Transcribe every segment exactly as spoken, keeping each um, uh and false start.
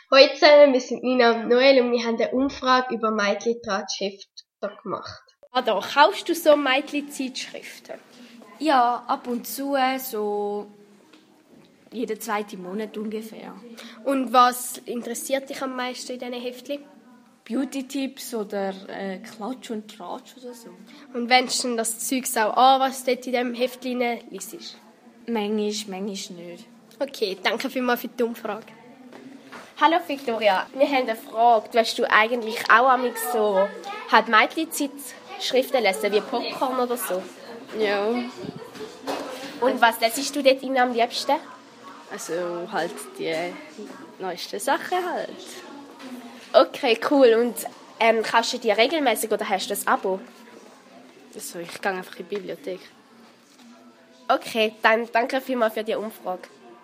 Heute zusammen, wir sind Nina und Noel und wir haben eine Umfrage über Mädchen-Zeitschriften gemacht. Oder kaufst du so Mädchen-Zeitschriften? Ja, ab und zu, so jeden zweiten Monat ungefähr. Und was interessiert dich am meisten in diesen Heftchen? Beauty-Tipps oder äh, Klatsch und Tratsch oder so. Und wendest du das Zeugs auch an, was dort in diesem Heftchen liest? Manchmal, manchmal nicht. Okay, danke vielmals für die Umfrage. Hallo Victoria, wir haben eine Frage. Willst du eigentlich auch einmal so halt Mädchen-Zeitschriften lesen, wie Popcorn oder so? Ja, Und was lesest du dort am liebsten? also halt die neuesten Sachen halt. Okay, cool. Und ähm, kaufst du die regelmäßig oder hast du ein Abo? Also ich gehe einfach in die Bibliothek. Okay, dann danke vielmals für die Umfrage.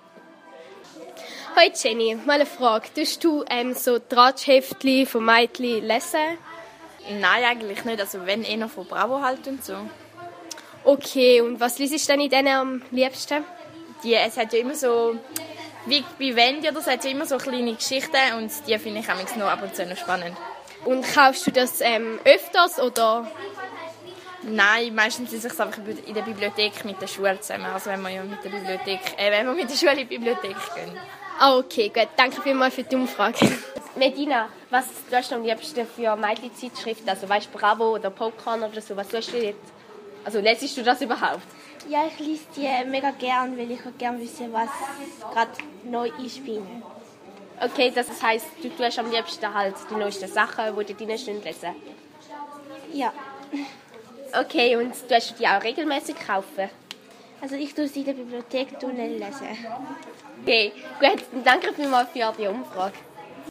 Hoi Jenny, mal eine Frage. Tust du ähm, so Drahtschäftchen von Mädchen lesen? Nein, eigentlich nicht. Also wenn eher von Bravo halt und so. Okay, und was liest du denn in denen am liebsten? Die, es hat ja immer so, wie bei Wendy oder so, hat ja immer so kleine Geschichten und die finde ich manchmal noch ab und zu noch spannend. Und kaufst du das ähm, öfters oder? Nein, meistens ist es einfach in der Bibliothek mit der Schule zusammen. Also wenn wir ja mit der Bibliothek, äh, wenn wir mit der Schule in die Bibliothek gehen. Ah, okay, gut. Danke vielmals für die Umfrage. Medina, was tust du am liebsten für Mädchen-Zeitschriften? Also weißt du, Bravo oder Popcorn oder so, was tust du jetzt? Also lesest du das überhaupt? Ja, ich lese die mega gern, weil ich auch gerne wissen, was gerade neu ist bei ihnen. Okay, das heisst, du tust am liebsten halt die neuesten Sachen, die du drin stehen, lesen. Ja, Okay, und tust du die auch regelmäßig kaufen? also ich tue sie in der Bibliothek lesen. Okay, gut. Danke vielmals für die Umfrage.